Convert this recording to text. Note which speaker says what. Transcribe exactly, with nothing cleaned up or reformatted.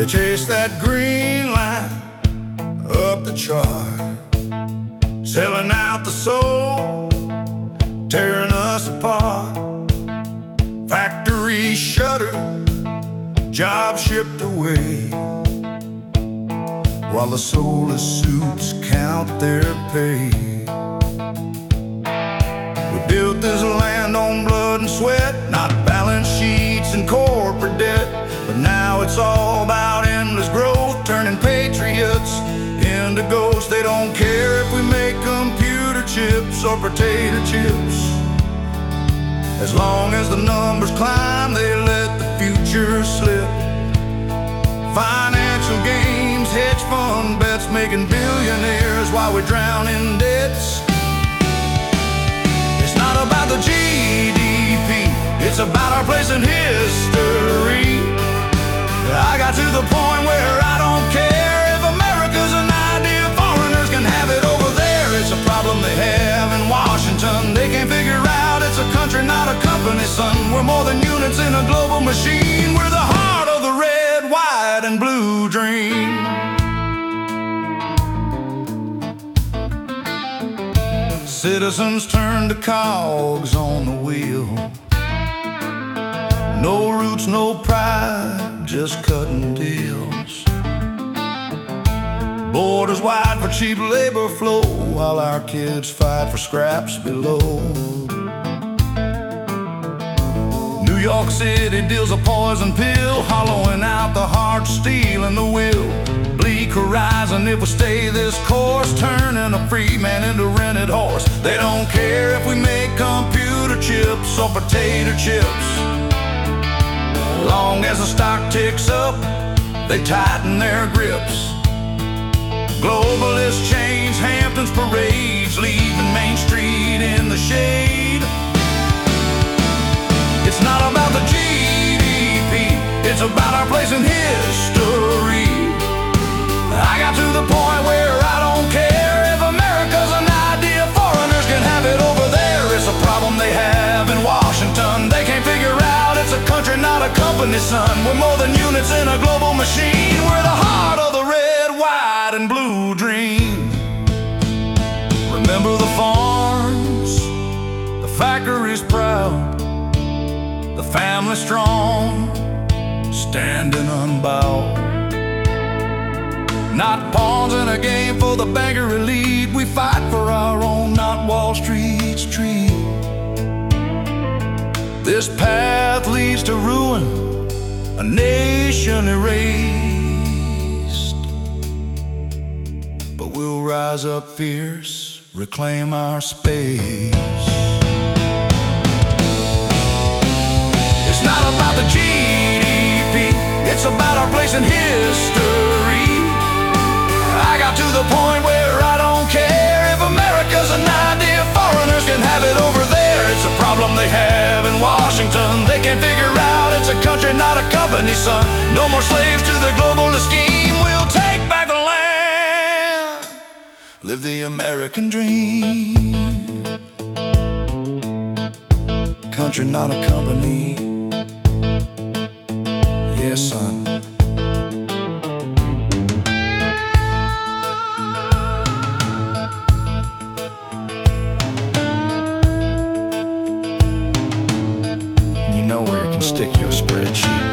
Speaker 1: chase that green line up the chart, selling out the soul, tearing us apart. Factories shuttered, jobs shipped away, while the soulless suits count their pay. We built this land on blood and sweat, not balance sheets and corporate debt. But now it's all about endless growth, turning patriots into ghosts. They don't care if we make computer chips or potato chips. As long as the numbers climb, they let the future slip. Financial games, hedge fund bets, making billionaires while we drown in debts. It's not about the G D P, it's about our place in history. I got to the point where I don't care if America's an idea, foreigners can have it over there. It's a problem they have in Washington, they can't figure out it's a country, not a company, son. We're more than units in a global machine. We're the heart of the red, white, and blue dream. Citizens turn to cogs on the wheel. No roots, no pride, just cutting deals. Borders wide for cheap labor flow, while our kids fight for scraps below. New York City deals a poison pill, hollowing out the heart, stealing the will. Bleak horizon if we stay this course, turning a free man into a rented horse. They don't care if we make computer chips or potato chips. Long as the stock ticks up, they tighten their grips. Globalists change Hampton's parades, leaving Main Street in the shade. It's not about the G D P, it's about our place in history. I got to the point where I don't care if America's an idea, foreigners can have it over there. It's a problem they have in Washington, they can't figure out it's a country, not a company, son. We're more than units in a global machine. We're the heart of the red, white, and blue dream. Remember the farms, the factories proud, the family strong, standing unbowed. Not pawns in a game for the banker elite. We fight for our own, not Wall Street's tree. This path leads to ruin, a nation erased. But we'll rise up fierce, reclaim our space. It's not about the G D P, it's about our place in history. I got to the point where I don't care if America's an idea, foreigners can have it over there. It's a problem they have in Washington, they can't figure out it's a country, not a company, son. No more slaves to the globalist scheme. We'll take back the land, live the American dream. Country, not a company. Yes, son. You know where you can stick your spreadsheet.